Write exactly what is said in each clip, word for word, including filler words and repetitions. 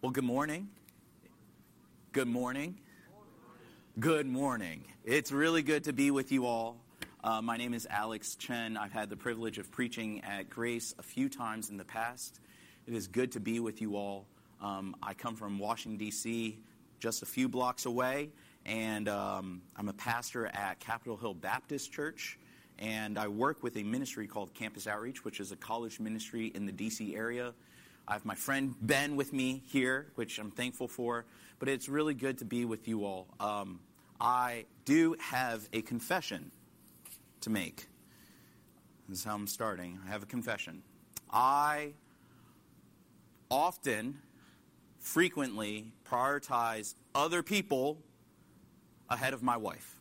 Well, good morning. Good morning. Good morning. It's really good to be with you all. Uh, my name is Alex Chen. I've had the privilege of preaching at Grace a few times in the past. It is good to be with you all. Um, I come from Washington, D C, just a few blocks away, and um, I'm a pastor at Capitol Hill Baptist Church, and I work with a ministry called Campus Outreach, which is a college ministry in the D C area. I have my friend Ben with me here, which I'm thankful for, but it's really good to be with you all. Um, I do have a confession to make. This is how I'm starting. I have a confession. I often, frequently prioritize other people ahead of my wife.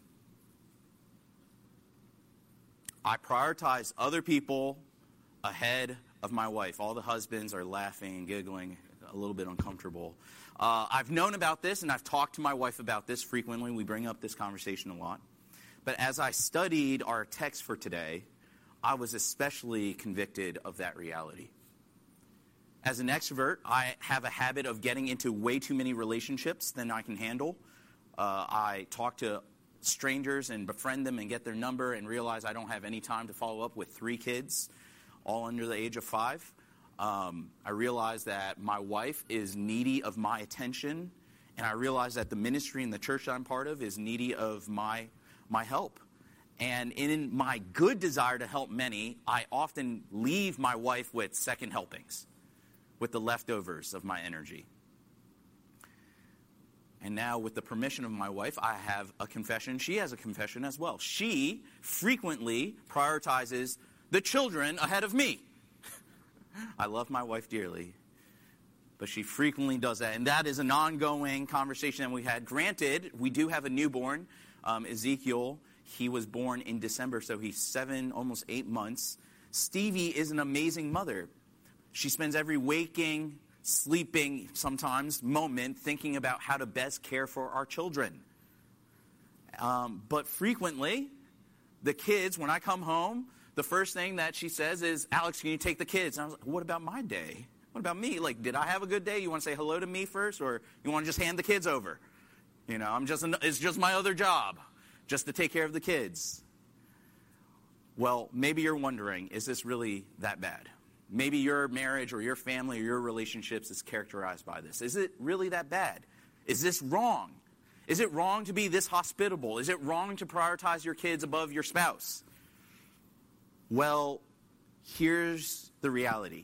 I prioritize other people ahead of my wife. All the husbands are laughing and giggling, a little bit uncomfortable. Uh, I've known about this, and I've talked to my wife about this frequently. We bring up this conversation a lot. But as I studied our text for today, I was especially convicted of that reality. As an extrovert, I have a habit of getting into way too many relationships than I can handle. Uh, I talk to strangers and befriend them and get their number and realize I don't have any time to follow up with three kids, all under the age of five. Um, I realize that my wife is needy of my attention, and I realize that the ministry and the church I'm part of is needy of my my help. And in my good desire to help many, I often leave my wife with second helpings, with the leftovers of my energy. And now, with the permission of my wife, I have a confession. She has a confession as well. She frequently prioritizes the children ahead of me. I love my wife dearly, but she frequently does that. And that is an ongoing conversation that we had. Granted, we do have a newborn, um, Ezekiel. He was born in December, so he's seven, almost eight months. Stevie is an amazing mother. She spends every waking, sleeping, sometimes, moment thinking about how to best care for our children. Um, but frequently, the kids, when I come home, the first thing that she says is, "Alex, can you take the kids?" And I was like, what about my day? What about me? Like, did I have a good day? You want to say hello to me first, or you want to just hand the kids over? You know, I'm just, it's just my other job, just to take care of the kids. Well, maybe you're wondering, is this really that bad? Maybe your marriage or your family or your relationships is characterized by this. Is it really that bad? Is this wrong? Is it wrong to be this hospitable? Is it wrong to prioritize your kids above your spouse? Well, here's the reality.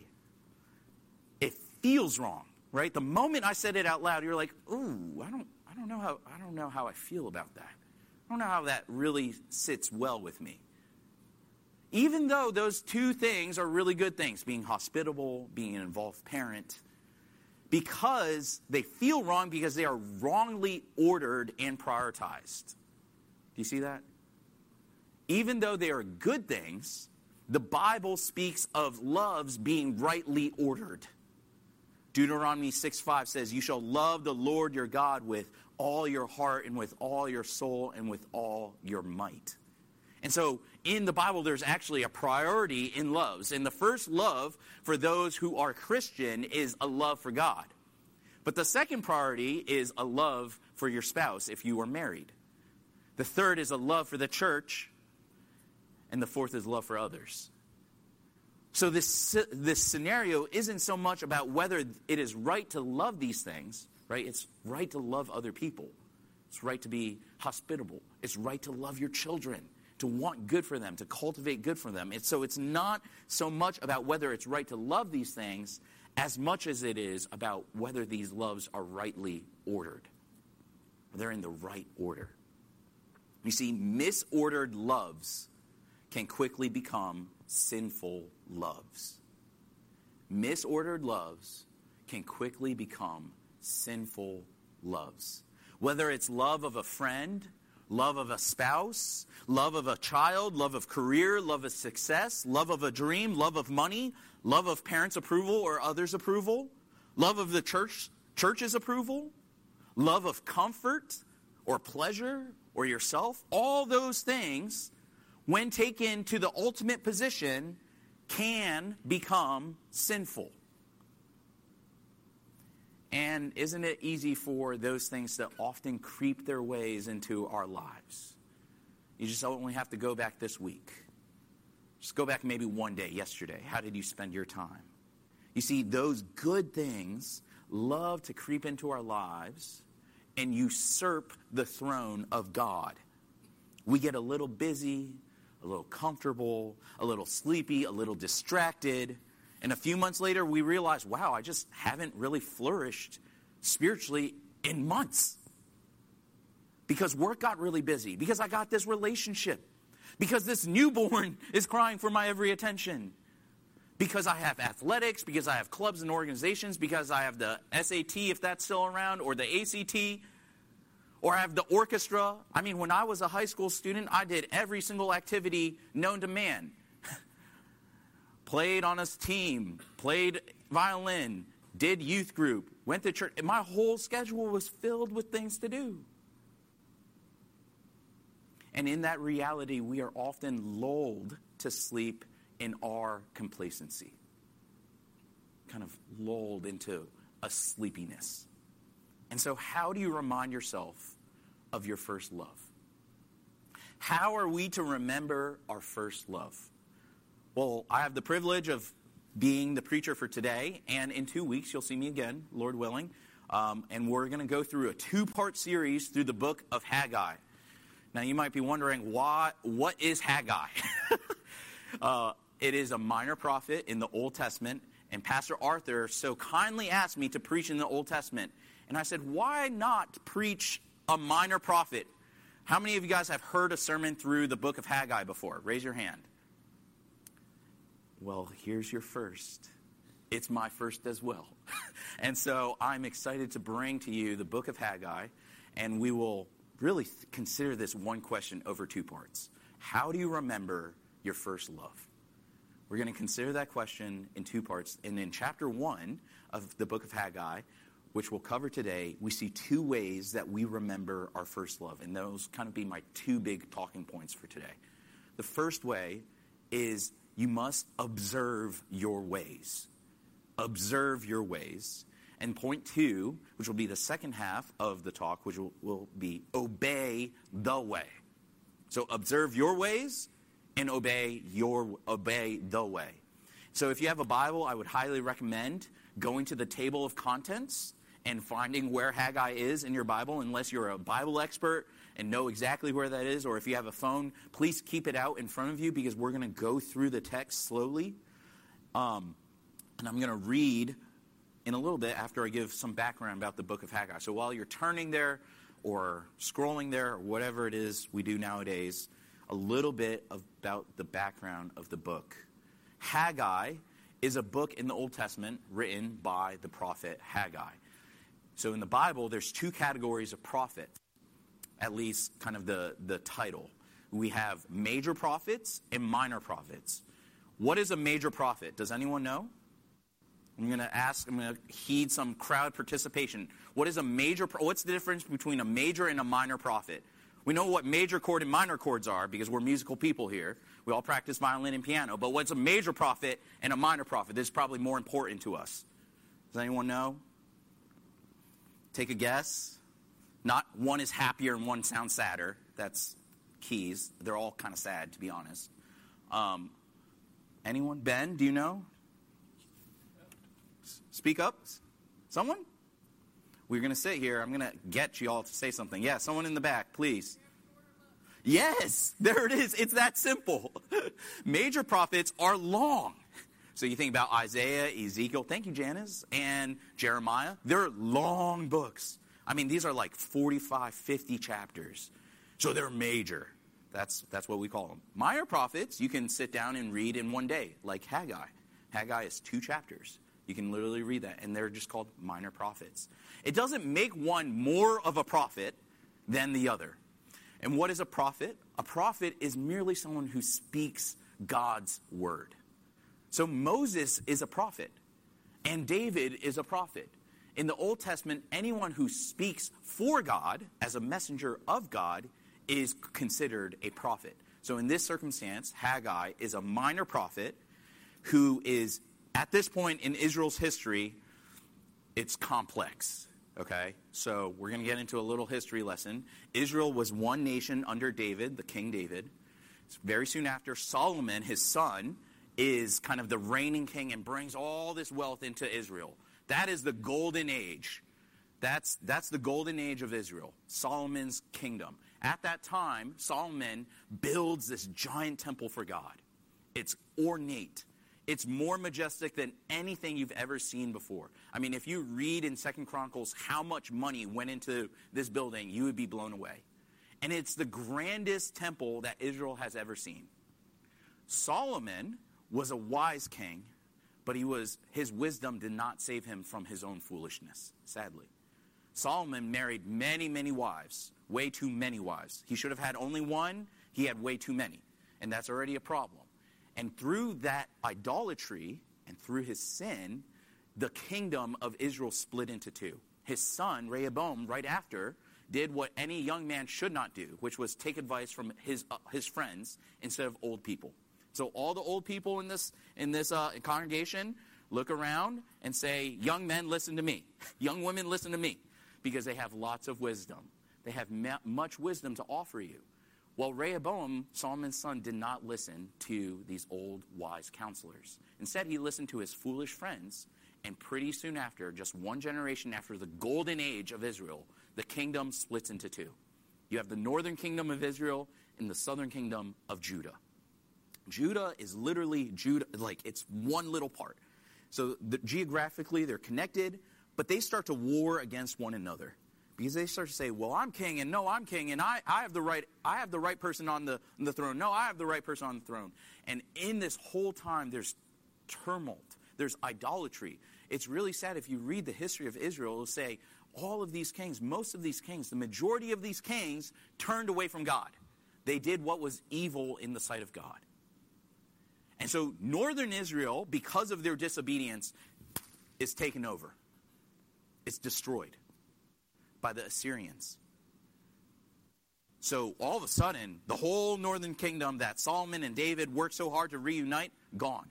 It feels wrong, right? The moment I said it out loud, you're like, "Ooh, I don't, I don't know how, I don't know how I feel about that. I don't know how that really sits well with me." Even though those two things are really good things, being hospitable, being an involved parent, because they feel wrong because they are wrongly ordered and prioritized. Do you see that? Even though they are good things, the Bible speaks of loves being rightly ordered. Deuteronomy six five says, "You shall love the Lord your God with all your heart and with all your soul and with all your might." And so in the Bible, there's actually a priority in loves. And the first love for those who are Christian is a love for God. But the second priority is a love for your spouse if you are married. The third is a love for the church. And the fourth is love for others. So this, this scenario isn't so much about whether it is right to love these things, right? It's right to love other people. It's right to be hospitable. It's right to love your children, to want good for them, to cultivate good for them. It's, so it's not so much about whether it's right to love these things as much as it is about whether these loves are rightly ordered. They're in the right order. You see, misordered loves can quickly become sinful loves. Misordered loves can quickly become sinful loves. Whether it's love of a friend, love of a spouse, love of a child, love of career, love of success, love of a dream, love of money, love of parents' approval or others' approval, love of the church, church's approval, love of comfort or pleasure or yourself, all those things, when taken to the ultimate position, can become sinful. And isn't it easy for those things to often creep their ways into our lives? You just only have to go back this week. Just go back maybe one day, yesterday. How did you spend your time? You see, those good things love to creep into our lives and usurp the throne of God. We get a little busy, a little comfortable, a little sleepy, a little distracted. And a few months later, we realize, wow, I just haven't really flourished spiritually in months. Because work got really busy. Because I got this relationship. Because this newborn is crying for my every attention. Because I have athletics. Because I have clubs and organizations. Because I have the S A T, if that's still around, or the A C T. Or I have the orchestra. I mean, when I was a high school student, I did every single activity known to man. Played on a team, played violin, did youth group, went to church. My whole schedule was filled with things to do. And in that reality, we are often lulled to sleep in our complacency. Kind of lulled into a sleepiness. And so how do you remind yourself of your first love? How are we to remember our first love? Well, I have the privilege of being the preacher for today, and in two weeks you'll see me again, Lord willing, um, and we're going to go through a two-part series through the book of Haggai. Now, you might be wondering, why, what is Haggai? uh, it is a minor prophet in the Old Testament, and Pastor Arthur so kindly asked me to preach in the Old Testament, and I said, why not preach a minor prophet? How many of you guys have heard a sermon through the book of Haggai before? Raise your hand. Well, here's your first. It's my first as well. And so I'm excited to bring to you the book of Haggai, and we will really th- consider this one question over two parts. How do you remember your first love? We're going to consider that question in two parts. And in chapter one of the book of Haggai, which we'll cover today, we see two ways that we remember our first love. And those kind of be my two big talking points for today. The first way is you must observe your ways. Observe your ways. And point two, which will be the second half of the talk, which will, will be obey the way. So observe your ways and obey your obey the way. So if you have a Bible, I would highly recommend going to the table of contents and finding where Haggai is in your Bible, unless you're a Bible expert and know exactly where that is, or if you have a phone, please keep it out in front of you because we're going to go through the text slowly. Um, and I'm going to read in a little bit after I give some background about the book of Haggai. So while you're turning there or scrolling there or whatever it is we do nowadays, a little bit about the background of the book. Haggai is a book in the Old Testament written by the prophet Haggai. So in the Bible, there's two categories of prophet, at least kind of the, the title. We have major prophets and minor prophets. What is a major prophet? Does anyone know? I'm going to ask, I'm going to heed some crowd participation. What is a major, what's the difference between a major and a minor prophet? We know what major chord and minor chords are because we're musical people here. We all practice violin and piano. But what's a major prophet and a minor prophet? This is probably more important to us. Does anyone know? Take a guess. Not one is happier and one sounds sadder. That's keys. They're all kind of sad, to be honest. Um, anyone? Ben, do you know? Speak up. Someone? We're going to sit here. I'm going to get you all to say something. Yeah, someone in the back, please. Yes, there it is. It's that simple. Major prophets are long. So you think about Isaiah, Ezekiel, thank you, Janice, and Jeremiah. They're long books. I mean, these are like forty-five, fifty chapters. So they're major. That's that's what we call them. Minor prophets, you can sit down and read in one day, like Haggai. Haggai is two chapters. You can literally read that, and they're just called minor prophets. It doesn't make one more of a prophet than the other. And what is a prophet? A prophet is merely someone who speaks God's word. So Moses is a prophet, and David is a prophet. In the Old Testament, anyone who speaks for God as a messenger of God is considered a prophet. So in this circumstance, Haggai is a minor prophet who is, at this point in Israel's history, it's complex, okay? So we're going to get into a little history lesson. Israel was one nation under David, the King David. Very soon after, Solomon, his son, is kind of the reigning king and brings all this wealth into Israel. That is the golden age. That's, that's the golden age of Israel, Solomon's kingdom. At that time, Solomon builds this giant temple for God. It's ornate. It's more majestic than anything you've ever seen before. I mean, if you read in Second Chronicles how much money went into this building, you would be blown away. And it's the grandest temple that Israel has ever seen. Solomon was a wise king, but he was his wisdom did not save him from his own foolishness, sadly. Solomon married many, many wives, way too many wives. He should have had only one. He had way too many, and that's already a problem. And through that idolatry and through his sin, the kingdom of Israel split into two. His son, Rehoboam, right after, did what any young man should not do, which was take advice from his uh, his friends instead of old people. So all the old people in this in this uh, congregation look around and say, young men, listen to me. Young women, listen to me. Because they have lots of wisdom. They have ma- much wisdom to offer you. Well, Rehoboam, Solomon's son, did not listen to these old, wise counselors. Instead, he listened to his foolish friends. And pretty soon after, just one generation after the golden age of Israel, the kingdom splits into two. You have the northern kingdom of Israel and the southern kingdom of Judah. Judah is literally Judah, like it's one little part. So the, geographically, they're connected. But they start to war against one another because they start to say, well, I'm king, and no, I'm king, and I, I have the right I have the right person on the, on the throne. No, I have the right person on the throne. And in this whole time, there's turmoil. There's idolatry. It's really sad. If you read the history of Israel, it'll say all of these kings, most of these kings, the majority of these kings turned away from God. They did what was evil in the sight of God. And so northern Israel, because of their disobedience, is taken over. It's destroyed by the Assyrians. So all of a sudden, the whole northern kingdom that Solomon and David worked so hard to reunite, gone.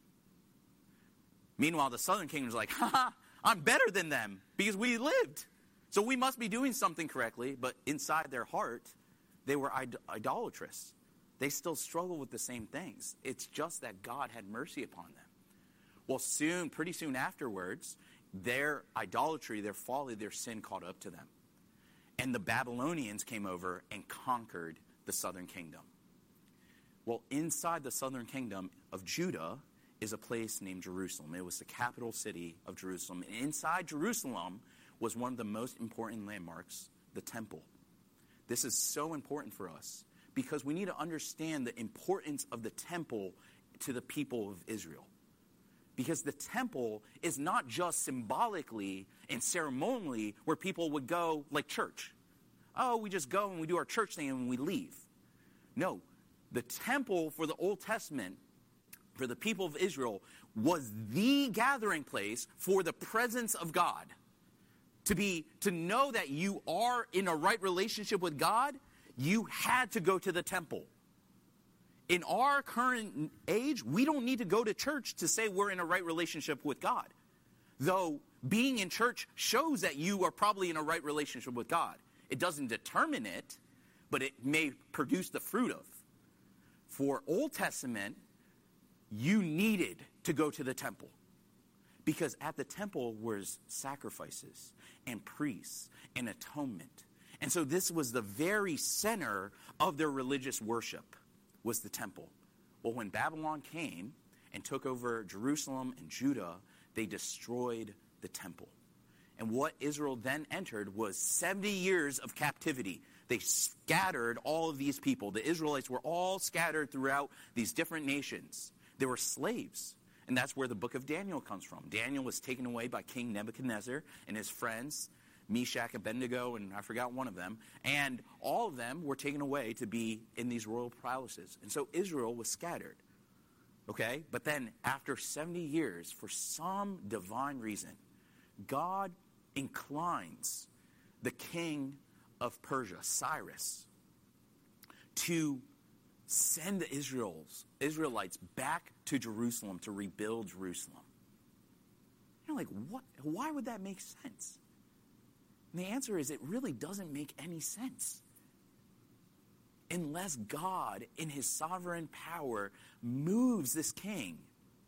Meanwhile, the southern kingdom is like, ha ha, I'm better than them because we lived. So we must be doing something correctly. But inside their heart, they were id- idolatrous. They still struggle with the same things. It's just that God had mercy upon them. Well, soon, pretty soon afterwards, their idolatry, their folly, their sin caught up to them. And the Babylonians came over and conquered the southern kingdom. Well, inside the southern kingdom of Judah is a place named Jerusalem. It was the capital city of Jerusalem. And inside Jerusalem was one of the most important landmarks, the temple. This is so important for us because we need to understand the importance of the temple to the people of Israel. Because the temple is not just symbolically and ceremonially where people would go like church. Oh, we just go and we do our church thing and we leave. No, the temple for the Old Testament, for the people of Israel, was the gathering place for the presence of God. To be, to know that you are in a right relationship with God, you had to go to the temple. In our current age, we don't need to go to church to say we're in a right relationship with God. Though being in church shows that you are probably in a right relationship with God. It doesn't determine it, but it may produce the fruit of. For Old Testament, you needed to go to the temple. Because at the temple was sacrifices and priests and atonement. And so this was the very center of their religious worship. Was the temple. Well, when Babylon came and took over Jerusalem and Judah, they destroyed the temple. And what Israel then entered was seventy years of captivity. They scattered all of these people. The Israelites were all scattered throughout these different nations. They were slaves. And that's where the book of Daniel comes from. Daniel was taken away by King Nebuchadnezzar and his friends, Meshach, Abednego, and I forgot one of them. And all of them were taken away to be in these royal palaces. And so Israel was scattered. Okay? But then after seventy years, for some divine reason, God inclines the king of Persia, Cyrus, to send the Israels, Israelites back to Jerusalem to rebuild Jerusalem. You're like, what? Why would that make sense? And the answer is it really doesn't make any sense. Unless God, in his sovereign power, moves this king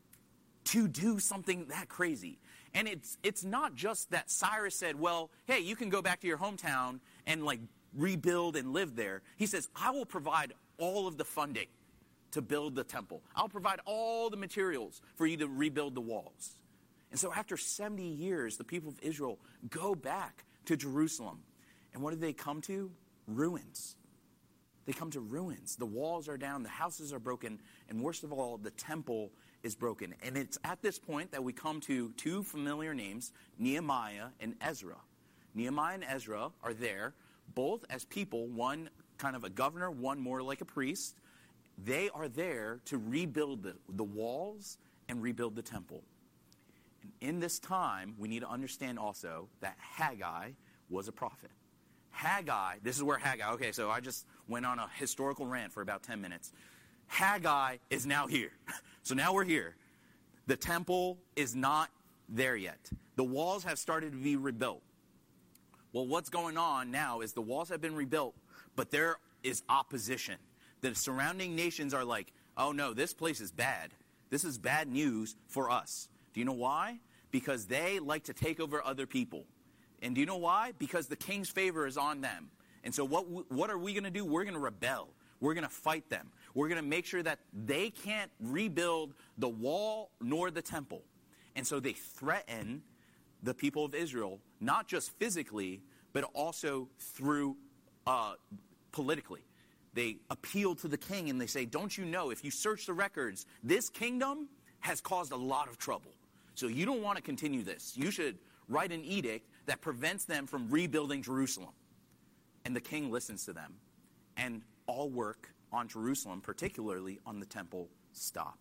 to do something that crazy. And it's it's not just that Cyrus said, well, hey, you can go back to your hometown and like rebuild and live there. He says, I will provide all of the funding to build the temple. I'll provide all the materials for you to rebuild the walls. And so after seventy years, the people of Israel go back to Jerusalem. And what do they come to? Ruins. They come to ruins. The walls are down, the houses are broken, and worst of all, the temple is broken. And it's at this point that we come to two familiar names, Nehemiah and Ezra. Nehemiah and Ezra are there, both as people, one kind of a governor, one more like a priest. They are there to rebuild the, the walls and rebuild the temple. And in this time, we need to understand also that Haggai was a prophet. Haggai, this is where Haggai, okay, so I just went on a historical rant for about ten minutes. Haggai is now here. So now we're here. The temple is not there yet. The walls have started to be rebuilt. Well, what's going on now is the walls have been rebuilt, but there is opposition. The surrounding nations are like, oh no, this place is bad. This is bad news for us. Do you know why? Because they like to take over other people. And do you know why? Because the king's favor is on them. And so what what are we going to do? We're going to rebel. We're going to fight them. We're going to make sure that they can't rebuild the wall nor the temple. And so they threaten the people of Israel, not just physically, but also through uh, politically. They appeal to the king and they say, don't you know, if you search the records, this kingdom has caused a lot of trouble. So you don't want to continue this. You should write an edict that prevents them from rebuilding Jerusalem. And the king listens to them. And all work on Jerusalem, particularly on the temple, stop.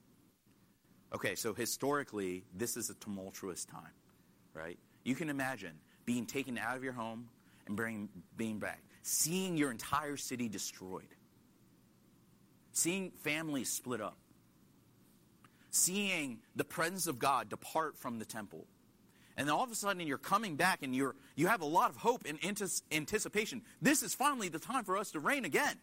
Okay, so historically, this is a tumultuous time, right? You can imagine being taken out of your home and bring, being back. Seeing your entire city destroyed. Seeing families split up. Seeing the presence of God depart from the temple. And then all of a sudden you're coming back and you're you have a lot of hope and anticipation. This is finally the time for us to reign again.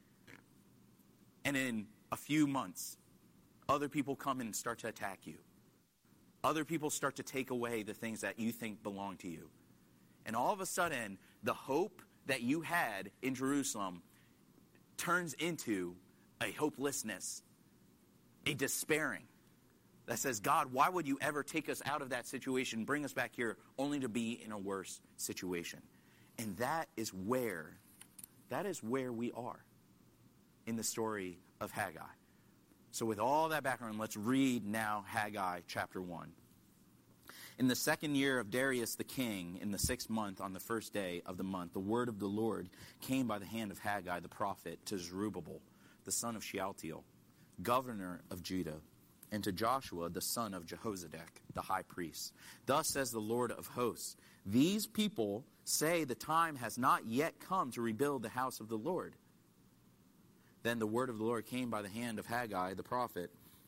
And in a few months, other people come and start to attack you. Other people start to take away the things that you think belong to you. And all of a sudden, the hope that you had in Jerusalem turns into a hopelessness, a despairing. That says, God, why would you ever take us out of that situation, bring us back here, only to be in a worse situation? And that is where, that is where we are in the story of Haggai. So with all that background, let's read now Haggai chapter one. In the second year of Darius the king, in the sixth month, on the first day of the month, the word of the Lord came by the hand of Haggai the prophet to Zerubbabel, the son of Shealtiel, governor of Judah, and to Joshua, the son of Jehozadak, the high priest. Thus says the Lord of hosts, these people say the time has not yet come to rebuild the house of the Lord. Then the word of the Lord came by the hand of Haggai the prophet.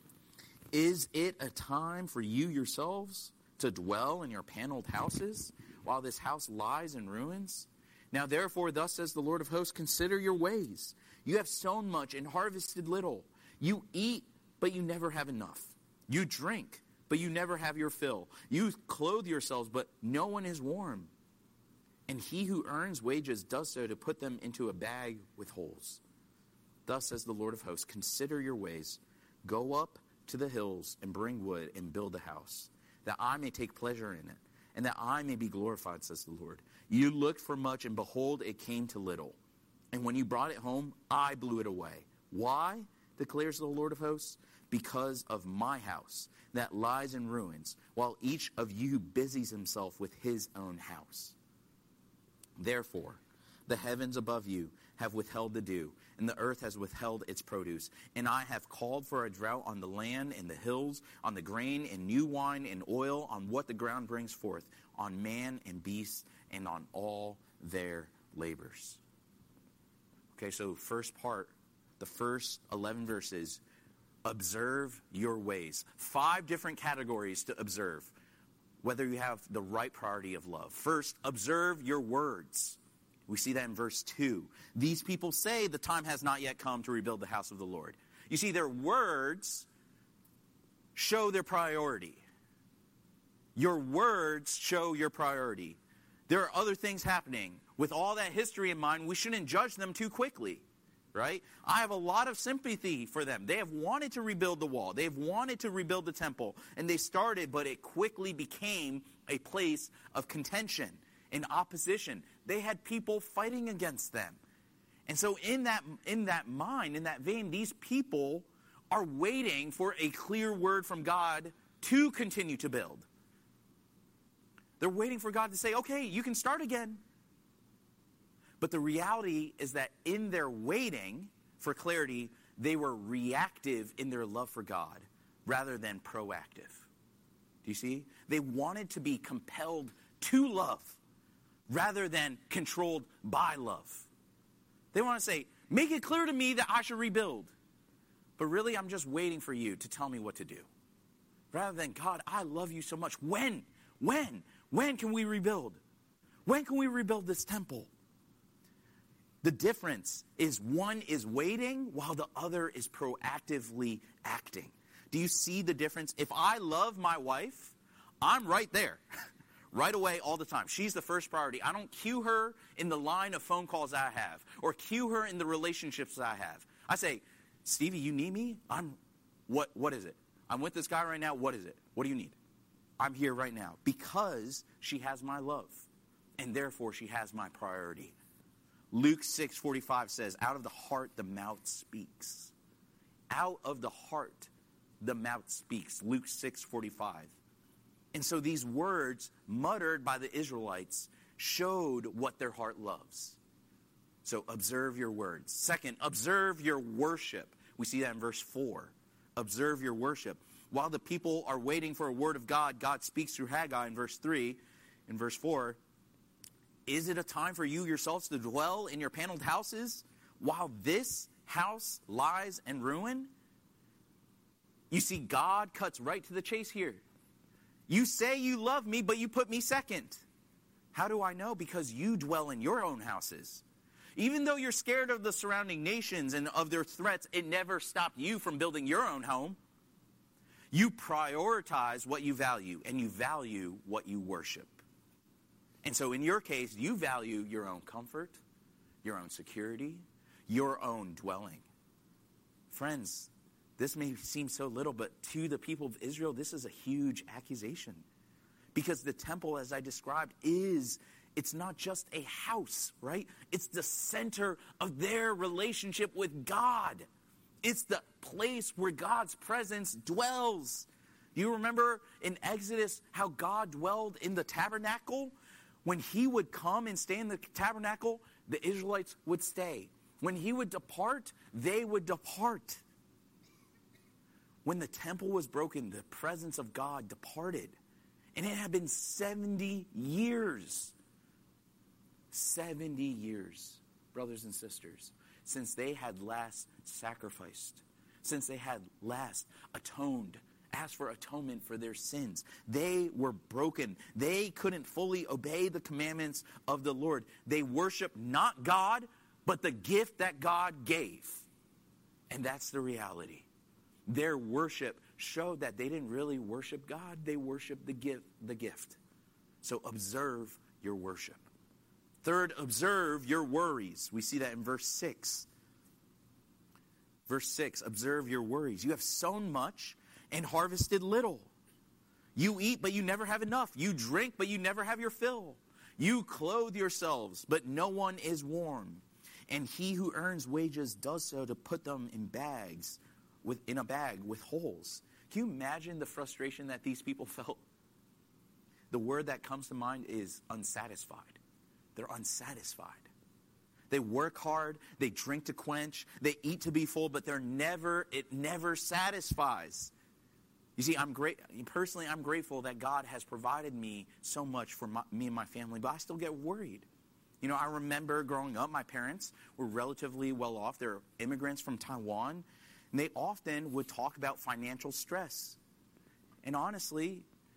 Is it a time for you yourselves to dwell in your paneled houses, while this house lies in ruins? Now therefore, thus says the Lord of hosts, consider your ways. You have sown much and harvested little. You eat, but you never have enough. You drink, but you never have your fill. You clothe yourselves, but no one is warm. And he who earns wages does so to put them into a bag with holes. Thus says the Lord of hosts, consider your ways. Go up to the hills and bring wood and build a house, that I may take pleasure in it, and that I may be glorified, says the Lord. You looked for much, and behold, it came to little. And when you brought it home, I blew it away. Why, declares the Lord of hosts? Because of my house that lies in ruins, while each of you busies himself with his own house. Therefore, the heavens above you have withheld the dew, and the earth has withheld its produce. And I have called for a drought on the land and the hills, on the grain and new wine and oil, on what the ground brings forth, on man and beast, and on all their labors. Okay, so first part, the first eleven verses, observe your ways. Five different categories to observe. whether you have the right priority of love. First, observe your words. We see that in verse two. These people say the time has not yet come to rebuild the house of the Lord. You see, their words show their priority. Your words show your priority. There are other things happening. With all that history in mind, we shouldn't judge them too quickly, right? I have a lot of sympathy for them. They have wanted to rebuild the wall. They have wanted to rebuild the temple. And they started, but it quickly became a place of contention and opposition. They had people fighting against them. And so in that, in that mind, in that vein, these people are waiting for a clear word from God to continue to build. They're waiting for God to say, okay, you can start again. But the reality is that in their waiting for clarity, they were reactive in their love for God rather than proactive. Do you see? They wanted to be compelled to love rather than controlled by love. They want to say, make it clear to me that I should rebuild. But really, I'm just waiting for you to tell me what to do. Rather than, God, I love you so much. When? When? When can we rebuild? When can we rebuild this temple? The difference is one is waiting while the other is proactively acting. Do you see the difference? If I love my wife, I'm right there. Right away, all the time. She's the first priority. I don't cue her in the line of phone calls I have or cue her in the relationships I have. I say, Stevie, you need me? I'm, what, what is it? I'm with this guy right now. What is it? What do you need? I'm here right now because she has my love and therefore she has my priority. Luke six forty-five says, out of the heart, the mouth speaks. Out of the heart, the mouth speaks. Luke six forty-five. And so these words muttered by the Israelites showed what their heart loves. So observe your words. Second, observe your worship. We see that in verse four. Observe your worship. While the people are waiting for a word of God, God speaks through Haggai in verse three. In verse four, is it a time for you yourselves to dwell in your paneled houses while this house lies in ruin? You see, God cuts right to the chase here. You say you love me, but you put me second. How do I know? Because you dwell in your own houses. Even though you're scared of the surrounding nations and of their threats, it never stopped you from building your own home. You prioritize what you value, and you value what you worship. And so in your case, you value your own comfort, your own security, your own dwelling. Friends, this may seem so little, but to the people of Israel, this is a huge accusation. Because the temple, as I described, is, it's not just a house, right? It's the center of their relationship with God. It's the place where God's presence dwells. Do you remember in Exodus how God dwelled in the tabernacle? When he would come and stay in the tabernacle, the Israelites would stay. When he would depart, they would depart. When the temple was broken, the presence of God departed. And it had been seventy years. seventy years, brothers and sisters, since they had last sacrificed, since they had last atoned, asked for atonement for their sins. They were broken. They couldn't fully obey the commandments of the Lord. They worshiped not God, but the gift that God gave. And that's the reality. Their worship showed that they didn't really worship God. They worshiped the gift. The gift. So observe your worship. Third, observe your worries. We see that in verse six. Verse six, observe your worries. You have sown much and harvested little. You eat, but you never have enough. You drink, but you never have your fill. You clothe yourselves, but no one is warm. And he who earns wages does so to put them in bags, with in a bag with holes. Can you imagine the frustration that these people felt? The word that comes to mind is unsatisfied. They're unsatisfied. They work hard, they drink to quench, they eat to be full, but they're never, it never satisfies. You see, I'm great. Personally, I'm grateful that God has provided me so much for my, me and my family, but I still get worried. You know, I remember growing up, my parents were relatively well off. They're immigrants from Taiwan, and they often would talk about financial stress. And honestly,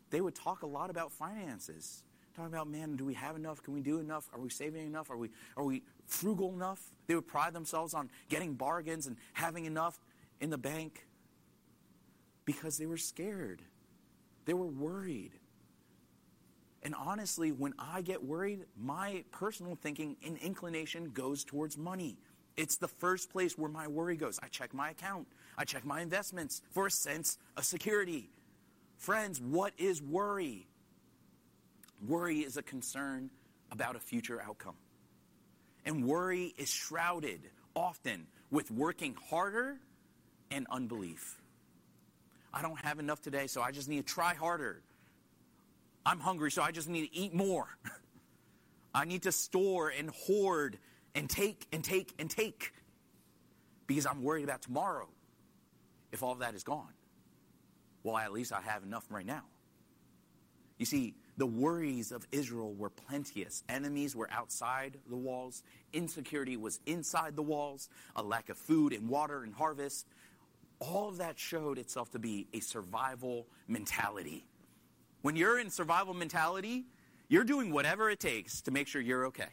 they would talk a lot about finances. Talking about, man, do we have enough? Can we do enough? Are we saving enough? Are we are we frugal enough? They would pride themselves on getting bargains and having enough in the bank because they were scared. They were worried. And honestly, when I get worried, my personal thinking and inclination goes towards money. It's the first place where my worry goes. I check my account. I check my investments for a sense of security. Friends, what is worry? Worry is a concern about a future outcome. And worry is shrouded often with working harder and unbelief. I don't have enough today, so I just need to try harder. I'm hungry, so I just need to eat more. I need to store and hoard and take and take and take because I'm worried about tomorrow if all of that is gone. Well, at least I have enough right now. You see, the worries of Israel were plenteous. Enemies were outside the walls. Insecurity was inside the walls. A lack of food and water and harvest. All of that showed itself to be a survival mentality. When you're in survival mentality, you're doing whatever it takes to make sure you're okay.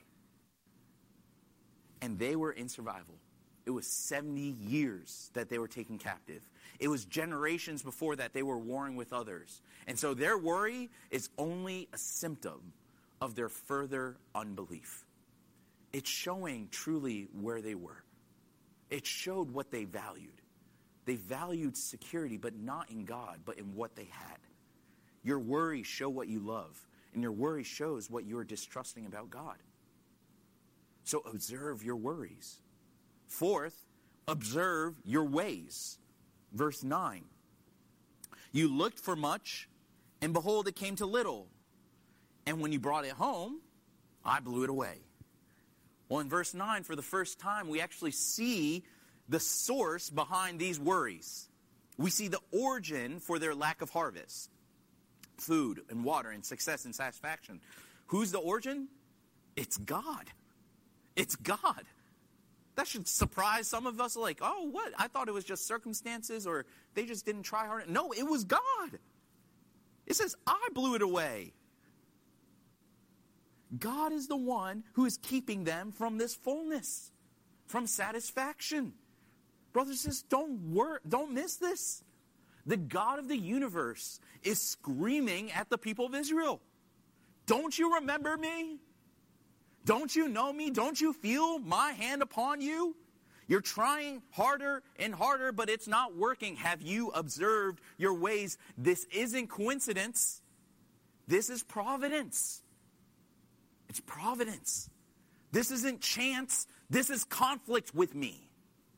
And they were in survival. It was seventy years that they were taken captive. It was generations before that they were warring with others. And so their worry is only a symptom of their further unbelief. It's showing truly where they were. It showed what they valued. They valued security, but not in God, but in what they had. Your worries show what you love, and your worry shows what you're distrusting about God. So observe your worries. Fourth, observe your ways. Verse nine. You looked for much, and behold, it came to little. And when you brought it home, I blew it away. Well, in verse nine, for the first time, we actually see the source behind these worries. We see the origin for their lack of harvest. Food and water and success and satisfaction. Who's the origin? It's God. It's God. That should surprise some of us, like, oh, what? I thought it was just circumstances or they just didn't try hard. No, it was God. It says, I blew it away. God is the one who is keeping them from this fullness, from satisfaction. Brothers and sisters, don't wor- don't miss this. The God of the universe is screaming at the people of Israel. Don't you remember me? Don't you know me? Don't you feel my hand upon you? You're trying harder and harder, but it's not working. Have you observed your ways? This isn't coincidence. This is providence. It's providence. This isn't chance. This is conflict with me.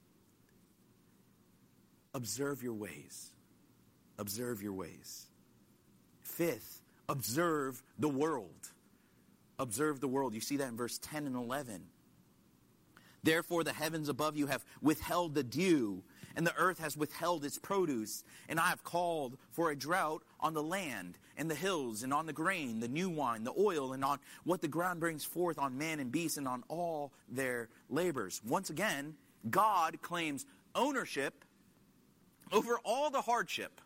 Observe your ways. Observe your ways. Fifth, observe the world. Observe the world. You see that in verse ten and eleven. Therefore the heavens above you have withheld the dew, and the earth has withheld its produce. And I have called for a drought on the land, and the hills, and on the grain, the new wine, the oil, and on what the ground brings forth, on man and beast, and on all their labors. Once again, God claims ownership over all the hardship.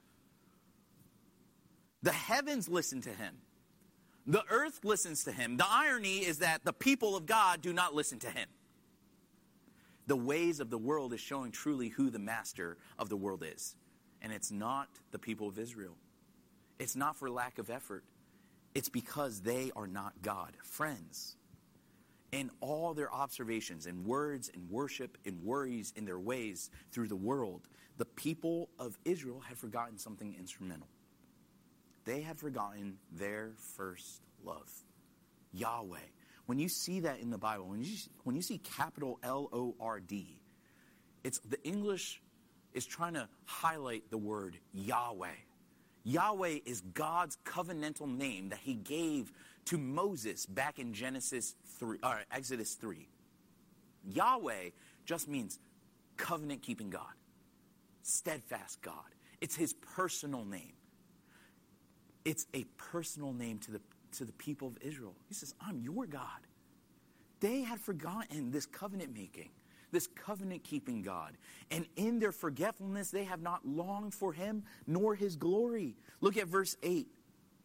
The heavens listen to him. The earth listens to him. The irony is that the people of God do not listen to him. The ways of the world is showing truly who the master of the world is. And it's not the people of Israel. It's not for lack of effort. It's because they are not God. Friends, in all their observations and words and worship and worries in their ways through the world, the people of Israel had forgotten something instrumental. They had forgotten their first love, Yahweh. When you see that in the Bible, when you, when you see capital L O R D, it's the English is trying to highlight the word Yahweh. Yahweh is God's covenantal name that he gave to Moses back in Genesis three, or Exodus three. Yahweh just means covenant-keeping God, steadfast God. It's his personal name. It's a personal name to the to the people of Israel. He says, I'm your God. They had forgotten this covenant making, this covenant keeping God. And in their forgetfulness, they have not longed for him nor his glory. Look at verse eight.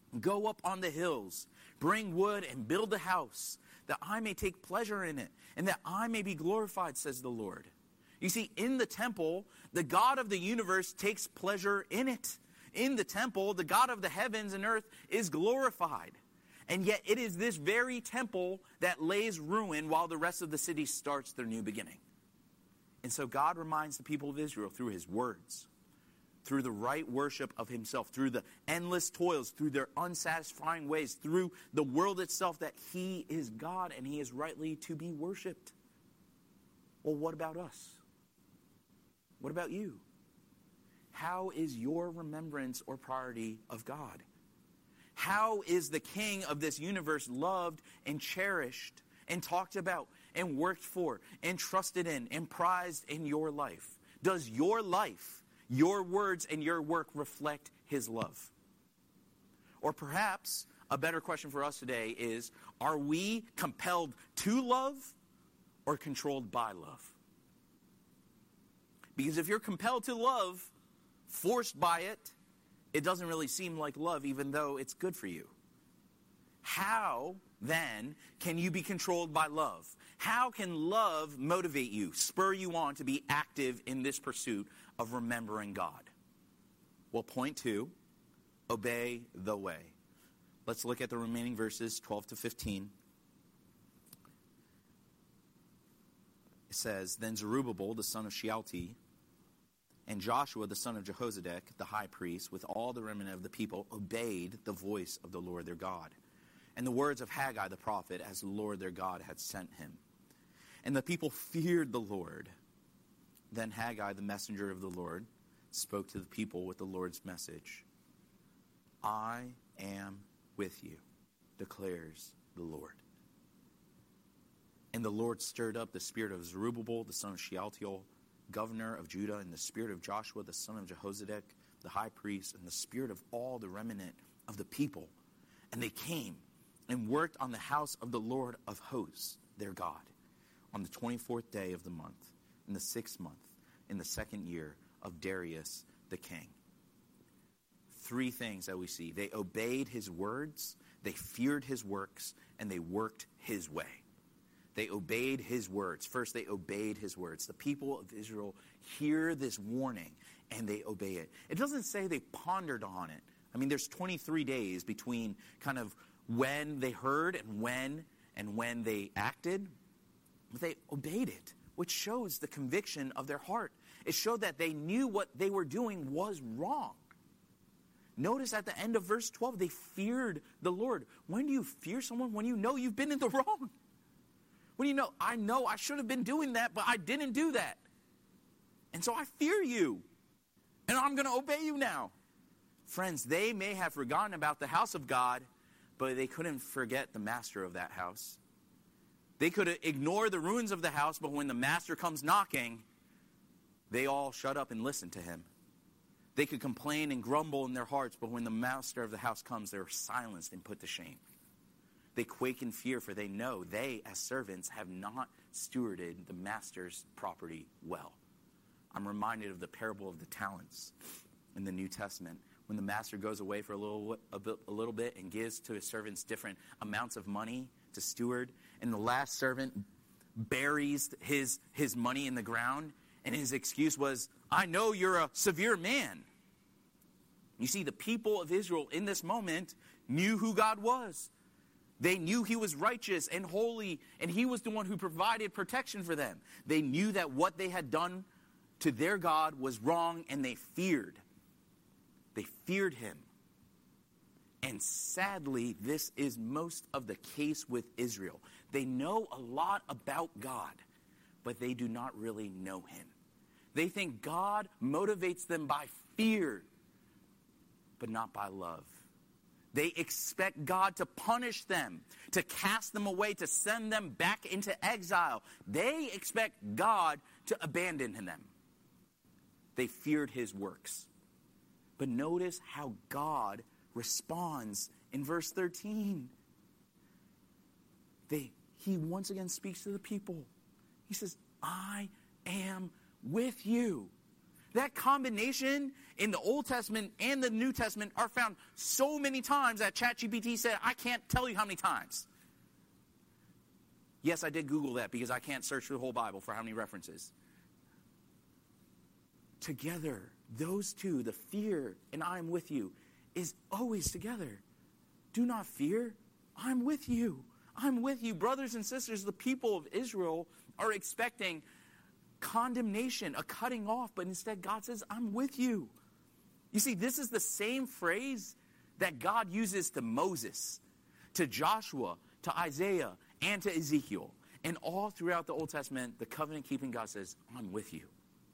Go up on the hills, bring wood and build a house, that I may take pleasure in it, and that I may be glorified, says the Lord. You see, in the temple, the God of the universe takes pleasure in it. In the temple, the God of the heavens and earth is glorified. And yet it is this very temple that lays ruin while the rest of the city starts their new beginning. And so God reminds the people of Israel through his words, through the right worship of himself, through the endless toils, through their unsatisfying ways, through the world itself, that he is God and he is rightly to be worshipped. Well, what about us? What about you? How is your remembrance or priority of God? How is the King of this universe loved and cherished and talked about and worked for and trusted in and prized in your life? Does your life, your words, and your work reflect his love? Or perhaps a better question for us today is, are we compelled to love or controlled by love? Because if you're compelled to love, forced by it, it doesn't really seem like love, even though it's good for you. How, then, can you be controlled by love? How can love motivate you, spur you on to be active in this pursuit of remembering God? Well, point two, obey the way. Let's look at the remaining verses, twelve to fifteen. It says, Then Zerubbabel, the son of Shealtiel, and Joshua, the son of Jehozadak, the high priest, with all the remnant of the people, obeyed the voice of the Lord their God, and the words of Haggai the prophet, as the Lord their God had sent him. And the people feared the Lord. Then Haggai, the messenger of the Lord, spoke to the people with the Lord's message. I am with you, declares the Lord. And the Lord stirred up the spirit of Zerubbabel, the son of Shealtiel, governor of Judah, and the spirit of Joshua, the son of Jehozadak, the high priest, and the spirit of all the remnant of the people. And they came and worked on the house of the Lord of hosts, their God, on the twenty-fourth day of the month, in the sixth month, in the second year of Darius the king. Three things that we see. They obeyed his words, they feared his works, and they worked his way. They obeyed his words. First, they obeyed his words. The people of Israel hear this warning, and they obey it. It doesn't say they pondered on it. I mean, there's twenty-three days between kind of when they heard and when and when they acted. But they obeyed it, which shows the conviction of their heart. It showed that they knew what they were doing was wrong. Notice at the end of verse twelve, they feared the Lord. When do you fear someone? When you know you've been in the wrong. When you know, I know I should have been doing that, but I didn't do that. And so I fear you. And I'm going to obey you now. Friends, they may have forgotten about the house of God, but they couldn't forget the master of that house. They could ignore the ruins of the house, but when the master comes knocking, they all shut up and listen to him. They could complain and grumble in their hearts, but when the master of the house comes, they're silenced and put to shame. They quake in fear, for they know they, as servants, have not stewarded the master's property well. I'm reminded of the parable of the talents in the New Testament. When the master goes away for a little, a, bit, a little bit and gives to his servants different amounts of money to steward, and the last servant buries his, his money in the ground, and his excuse was, I know you're a severe man. You see, the people of Israel in this moment knew who God was. They knew he was righteous and holy, and he was the one who provided protection for them. They knew that what they had done to their God was wrong, and they feared. They feared him. And sadly, this is most of the case with Israel. They know a lot about God, but they do not really know him. They think God motivates them by fear, but not by love. They expect God to punish them, to cast them away, to send them back into exile. They expect God to abandon them. They feared his works. But notice how God responds in verse thirteen. They, he once again speaks to the people. He says, I am with you. That combination in the Old Testament and the New Testament are found so many times that ChatGPT said, I can't tell you how many times. Yes, I did Google that because I can't search the whole Bible for how many references. Together, those two, the fear and I am with you, is always together. Do not fear. I'm with you. I'm with you. Brothers and sisters, the people of Israel are expecting condemnation, a cutting off, but instead God says, I'm with you. You see, this is the same phrase that God uses to Moses, to Joshua, to Isaiah, and to Ezekiel. And all throughout the Old Testament, the covenant-keeping God says, I'm with you.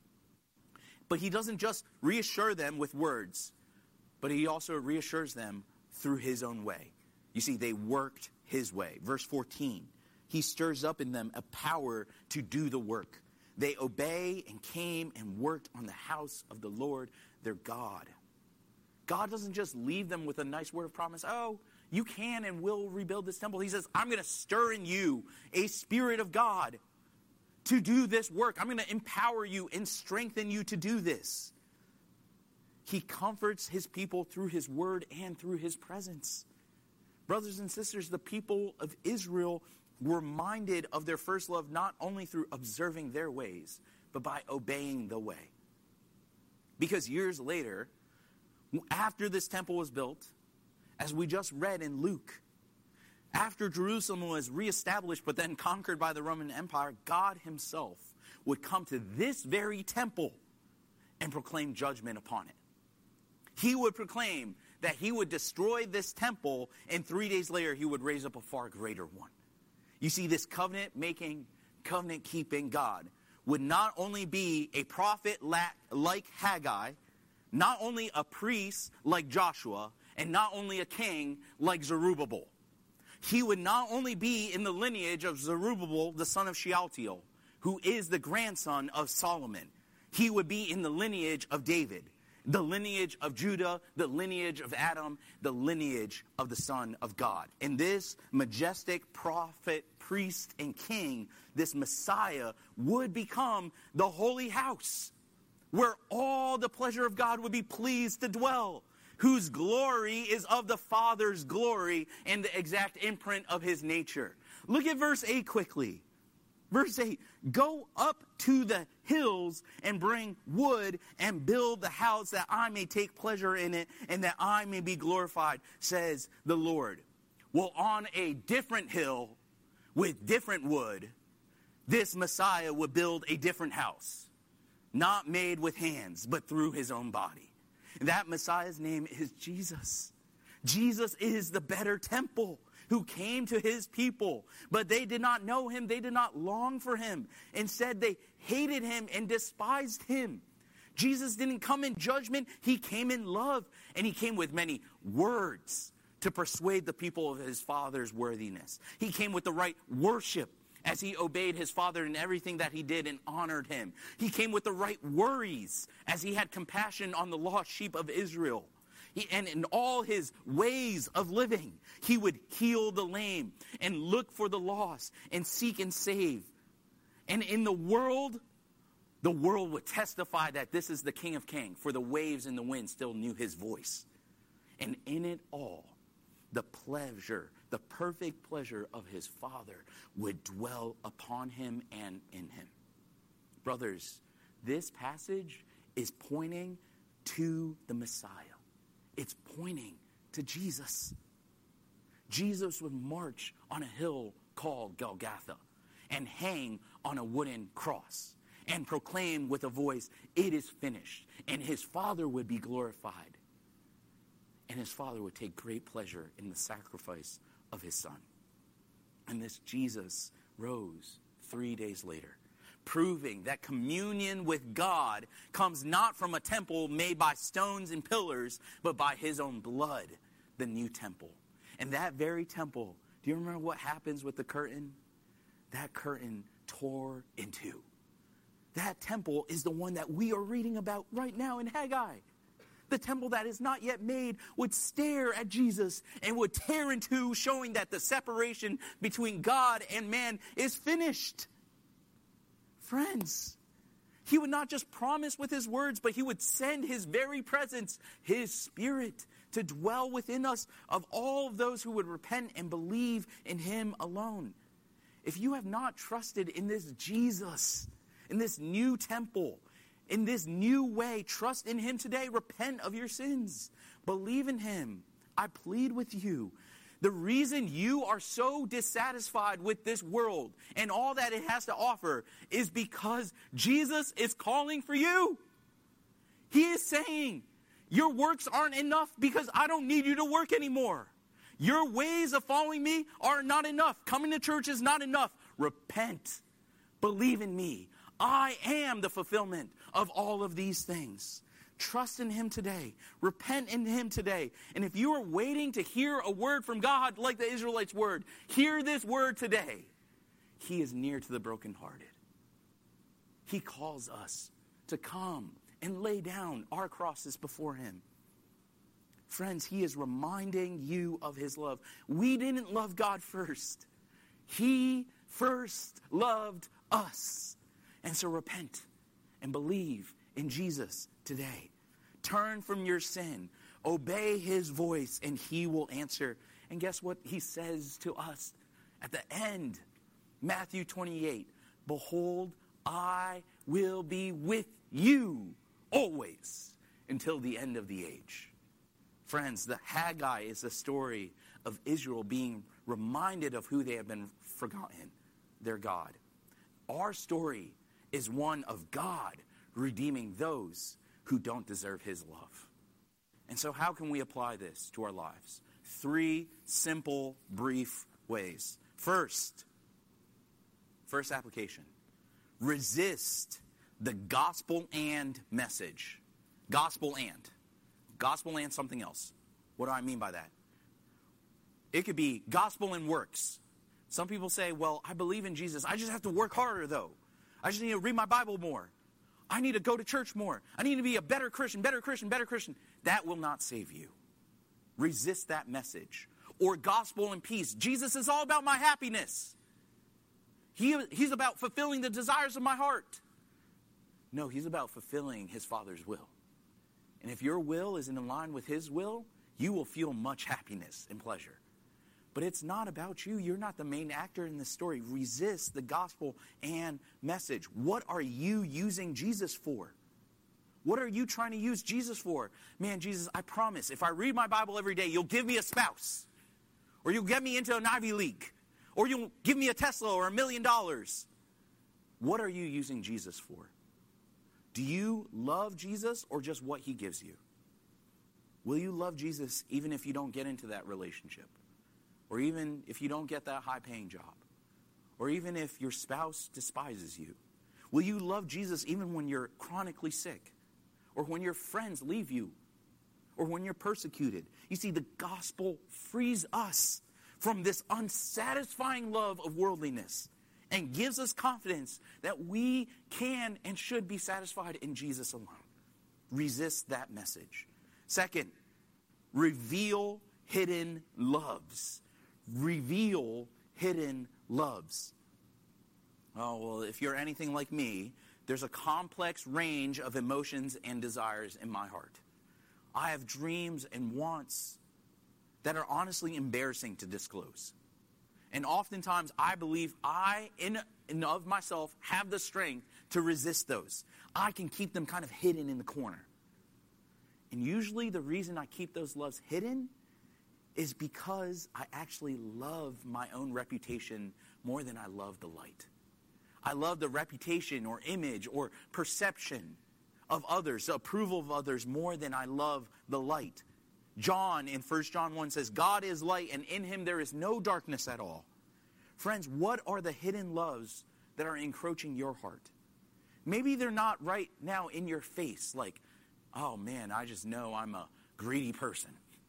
But he doesn't just reassure them with words, but he also reassures them through his own way. You see, they worked his way. Verse fourteen, he stirs up in them a power to do the work. They obey and came and worked on the house of the Lord, their God. God doesn't just leave them with a nice word of promise. Oh, you can and will rebuild this temple. He says, I'm going to stir in you a spirit of God to do this work. I'm going to empower you and strengthen you to do this. He comforts his people through his word and through his presence. Brothers and sisters, the people of Israel were reminded of their first love not only through observing their ways, but by obeying the way. Because years later, after this temple was built, as we just read in Luke, after Jerusalem was reestablished but then conquered by the Roman Empire, God himself would come to this very temple and proclaim judgment upon it. He would proclaim that he would destroy this temple, and three days later he would raise up a far greater one. You see, this covenant-making, covenant-keeping God would not only be a prophet like Haggai, not only a priest like Joshua, and not only a king like Zerubbabel. He would not only be in the lineage of Zerubbabel, the son of Shealtiel, who is the grandson of Solomon. He would be in the lineage of David, the lineage of Judah, the lineage of Adam, the lineage of the Son of God. And this majestic prophet, priest, and king, this Messiah, would become the holy house, where all the pleasure of God would be pleased to dwell, whose glory is of the Father's glory and the exact imprint of his nature. Look at verse eight quickly. Verse eight, go up to the hills and bring wood and build the house that I may take pleasure in it and that I may be glorified, says the Lord. Well, on a different hill with different wood, this Messiah would build a different house, not made with hands, but through his own body. That Messiah's name is Jesus. Jesus is the better temple who came to his people, but they did not know him. They did not long for him. Instead, they hated him and despised him. Jesus didn't come in judgment. He came in love, and he came with many words to persuade the people of his Father's worthiness. He came with the right worship as he obeyed his Father in everything that he did and honored him. He came with the right worries as he had compassion on the lost sheep of Israel. He, and in all his ways of living, he would heal the lame and look for the lost and seek and save. And in the world, the world would testify that this is the King of Kings, for the waves and the wind still knew his voice. And in it all, the pleasure, the perfect pleasure of his Father would dwell upon him and in him. Brothers, this passage is pointing to the Messiah. It's pointing to Jesus. Jesus would march on a hill called Golgotha and hang on a wooden cross and proclaim with a voice, it is finished. And his Father would be glorified. And his Father would take great pleasure in the sacrifice of his Son. And this Jesus rose three days later, proving that communion with God comes not from a temple made by stones and pillars, but by his own blood, the new temple. And that very temple, do you remember what happens with the curtain? That curtain tore in two. That temple is the one that we are reading about right now in Haggai. The temple that is not yet made would stare at Jesus and would tear in two, showing that the separation between God and man is finished. Friends, He would not just promise with his words, but he would send his very presence, his Spirit, to dwell within us of all of those who would repent and believe in him alone. If you have not trusted in this Jesus, in this new temple, in this new way, trust in him today. Repent of your sins. Believe in him. I plead with you. The reason you are so dissatisfied with this world and all that it has to offer is because Jesus is calling for you. He is saying, your works aren't enough because I don't need you to work anymore. Your ways of following me are not enough. Coming to church is not enough. Repent. Believe in me. I am the fulfillment of all of these things. Trust in him today. Repent in him today. And if you are waiting to hear a word from God like the Israelites' word, hear this word today. He is near to the brokenhearted. He calls us to come and lay down our crosses before him. Friends, he is reminding you of his love. We didn't love God first. He first loved us. And so repent and believe in Jesus today. Turn from your sin. Obey his voice and he will answer. And guess what he says to us at the end? Matthew twenty-eight. Behold, I will be with you always until the end of the age. Friends, the Haggai is the story of Israel being reminded of who they have been forgotten, their God. Our story is one of God redeeming those who don't deserve his love. And so how can we apply this to our lives? Three simple, brief ways. First, first application. Resist the gospel and message. Gospel and. Gospel and something else. What do I mean by that? It could be gospel and works. Some people say, well, I believe in Jesus. I just have to work harder, though. I just need to read my Bible more. I need to go to church more. I need to be a better Christian, better Christian, better Christian. That will not save you. Resist that message. Or gospel and peace. Jesus is all about my happiness. He, he's about fulfilling the desires of my heart. No, he's about fulfilling his Father's will. And if your will is in line with his will, you will feel much happiness and pleasure. But it's not about you. You're not the main actor in this story. Resist the gospel and message. What are you using Jesus for? What are you trying to use Jesus for? Man, Jesus, I promise, if I read my Bible every day, you'll give me a spouse. Or you'll get me into an Ivy League. Or you'll give me a Tesla or a million dollars. What are you using Jesus for? Do you love Jesus or just what he gives you? Will you love Jesus even if you don't get into that relationship? Or even if you don't get that high-paying job? Or even if your spouse despises you? Will you love Jesus even when you're chronically sick? Or when your friends leave you? Or when you're persecuted? You see, the gospel frees us from this unsatisfying love of worldliness and gives us confidence that we can and should be satisfied in Jesus alone. Resist that message. Second, reveal hidden loves. Reveal hidden loves. Oh, well, if you're anything like me, there's a complex range of emotions and desires in my heart. I have dreams and wants that are honestly embarrassing to disclose. And oftentimes, I believe I, in and of myself, have the strength to resist those. I can keep them kind of hidden in the corner. And usually the reason I keep those loves hidden is because I actually love my own reputation more than I love the light. I love the reputation or image or perception of others, the approval of others more than I love the light. John in First John one says, God is light and in him there is no darkness at all. Friends, what are the hidden loves that are encroaching your heart? Maybe they're not right now in your face, like, oh man, I just know I'm a greedy person.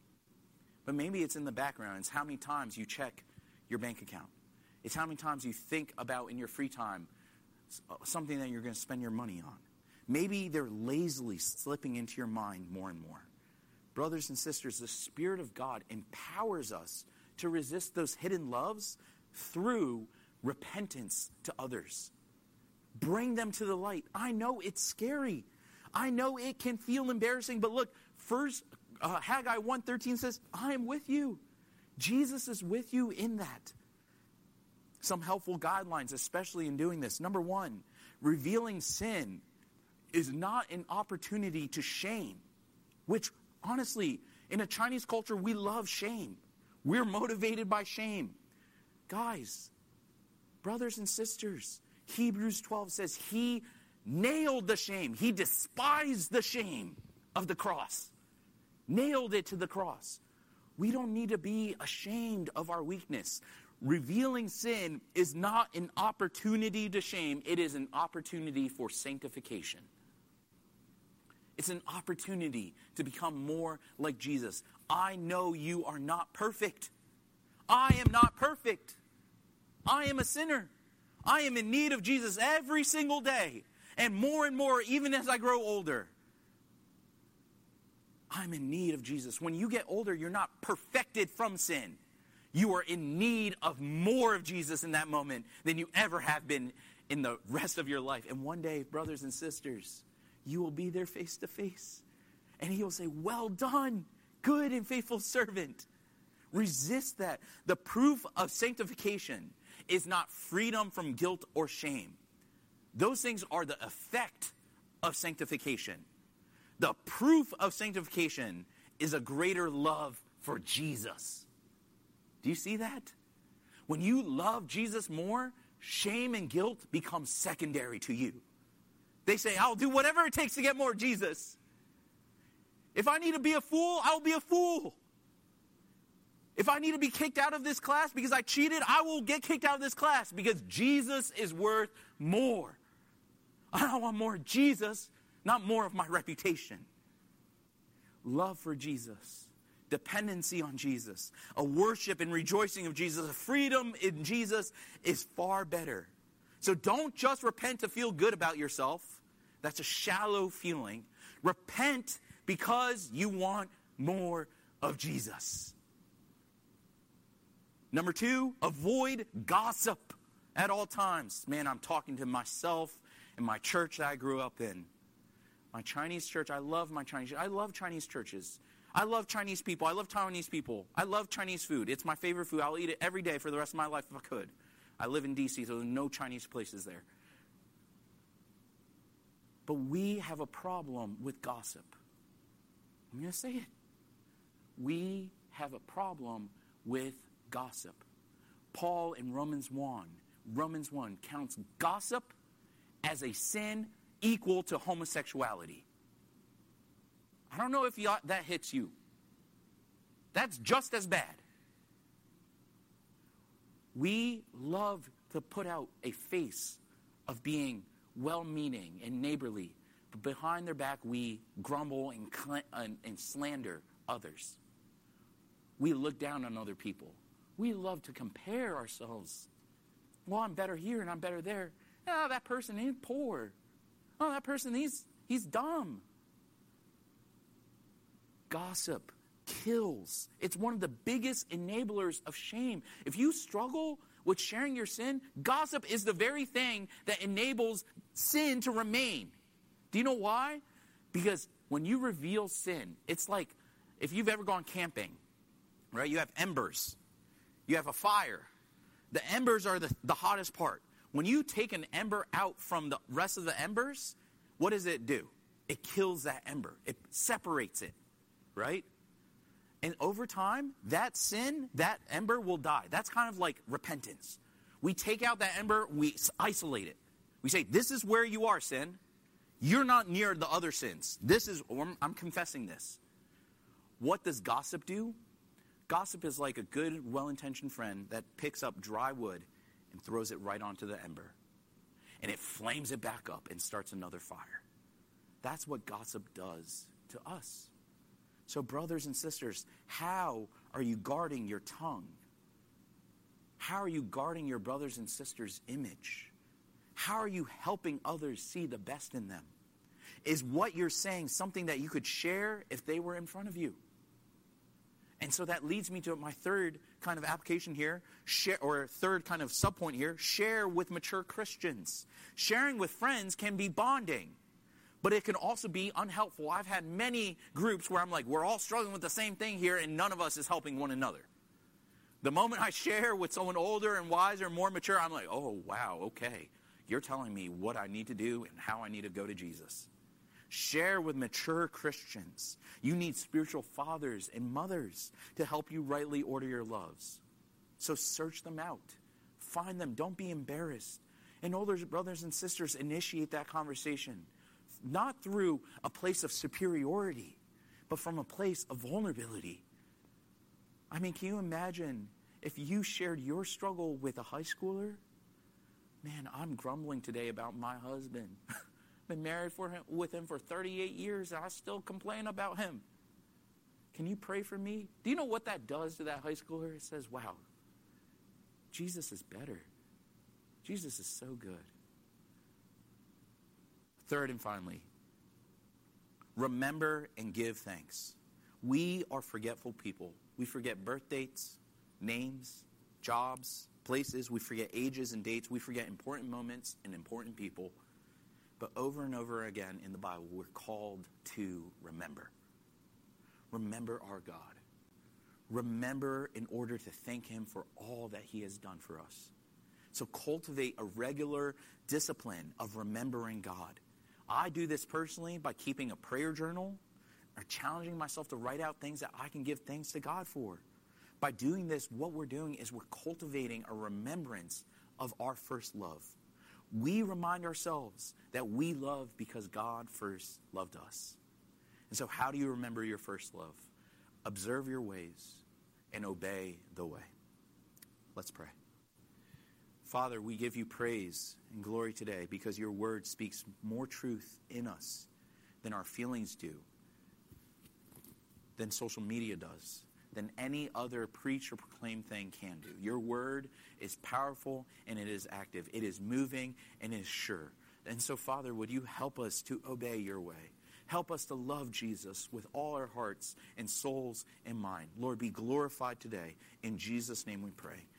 But maybe it's in the background. It's how many times you check your bank account. It's how many times you think about in your free time something that you're going to spend your money on. Maybe they're lazily slipping into your mind more and more. Brothers and sisters, the Spirit of God empowers us to resist those hidden loves through repentance to others. Bring them to the light. I know it's scary. I know it can feel embarrassing, but look, first uh, Haggai one thirteen says, I am with you. Jesus is with you in that. Some helpful guidelines, especially in doing this. Number one, revealing sin is not an opportunity to shame, which honestly, in a Chinese culture, we love shame. We're motivated by shame. Guys, brothers and sisters, Hebrews twelve says he nailed the shame. He despised the shame of the cross. Nailed it to the cross. We don't need to be ashamed of our weakness. Revealing sin is not an opportunity to shame. It is an opportunity for sanctification. It's an opportunity to become more like Jesus. I know you are not perfect. I am not perfect. I am a sinner. I am in need of Jesus every single day. And more and more, even as I grow older. I'm in need of Jesus. When you get older, you're not perfected from sin. You are in need of more of Jesus in that moment than you ever have been in the rest of your life. And one day, brothers and sisters, you will be there face to face. And he will say, well done, good and faithful servant. Resist that. The proof of sanctification is not freedom from guilt or shame. Those things are the effect of sanctification. The proof of sanctification is a greater love for Jesus. Do you see that? When you love Jesus more, shame and guilt become secondary to you. They say, I'll do whatever it takes to get more Jesus. If I need to be a fool, I'll be a fool. If I need to be kicked out of this class because I cheated, I will get kicked out of this class because Jesus is worth more. I don't want more of Jesus, not more of my reputation. Love for Jesus. Dependency on Jesus. A worship and rejoicing of Jesus. A freedom in Jesus is far better. So don't just repent to feel good about yourself. That's a shallow feeling. Repent because you want more of Jesus. Number two, avoid gossip at all times. Man, I'm talking to myself and my church that I grew up in. My Chinese church, I love my Chinese I love Chinese churches. I love Chinese people. I love Taiwanese people. I love Chinese food. It's my favorite food. I'll eat it every day for the rest of my life if I could. I live in D C, so there's no Chinese places there. But we have a problem with gossip. I'm going to say it. We have a problem with gossip. Paul in Romans one, Romans one counts gossip as a sin equal to homosexuality. I don't know if you, that hits you. That's just as bad. We love to put out a face of being well-meaning and neighborly, but behind their back we grumble and, cl- and, and slander others. We look down on other people. We love to compare ourselves. Well, I'm better here and I'm better there. Oh, that person is poor. Oh, that person, he's, he's dumb. Gossip kills. It's one of the biggest enablers of shame. If you struggle with sharing your sin, gossip is the very thing that enables sin to remain. Do you know why? Because when you reveal sin, it's like if you've ever gone camping, right? You have embers. You have a fire. The embers are the, the hottest part. When you take an ember out from the rest of the embers, what does it do? It kills that ember. It separates it, right? And over time, that sin, that ember will die. That's kind of like repentance. We take out that ember, we isolate it. We say, this is where you are, sin. You're not near the other sins. This is, I'm confessing this. What does gossip do? Gossip is like a good, well-intentioned friend that picks up dry wood and throws it right onto the ember. And it flames it back up and starts another fire. That's what gossip does to us. So brothers and sisters, how are you guarding your tongue? How are you guarding your brothers and sisters' image? How are you helping others see the best in them? Is what you're saying something that you could share if they were in front of you? And so that leads me to my third kind of application here, share, or third kind of subpoint here, share with mature Christians. Sharing with friends can be bonding, but it can also be unhelpful. I've had many groups where I'm like, we're all struggling with the same thing here, and none of us is helping one another. The moment I share with someone older and wiser and more mature, I'm like, oh, wow, okay. You're telling me what I need to do and how I need to go to Jesus. Share with mature Christians. You need spiritual fathers and mothers to help you rightly order your loves. So search them out. Find them. Don't be embarrassed. And older brothers and sisters, initiate that conversation. Not through a place of superiority, but from a place of vulnerability. I mean, can you imagine if you shared your struggle with a high schooler? Man, I'm grumbling today about my husband. Been married for him, with him for thirty-eight years, and I still complain about him. Can you pray for me? Do you know what that does to that high schooler? It says, wow, Jesus is better. Jesus is so good. Third and finally, remember and give thanks. We are forgetful people. We forget birth dates, names, jobs, places. We forget ages and dates. We forget important moments and important people. But over and over again in the Bible, we're called to remember. Remember our God. Remember in order to thank him for all that he has done for us. So cultivate a regular discipline of remembering God. I do this personally by keeping a prayer journal or challenging myself to write out things that I can give thanks to God for. By doing this, what we're doing is we're cultivating a remembrance of our first love. We remind ourselves that we love because God first loved us. And so how do you remember your first love? Observe your ways and obey the way. Let's pray. Father, we give you praise and glory today because your word speaks more truth in us than our feelings do, than social media does, than any other preach or proclaim thing can do. Your word is powerful and it is active. It is moving and it is sure. And so, Father, would you help us to obey your way? Help us to love Jesus with all our hearts and souls and mind. Lord, be glorified today. In Jesus' name we pray.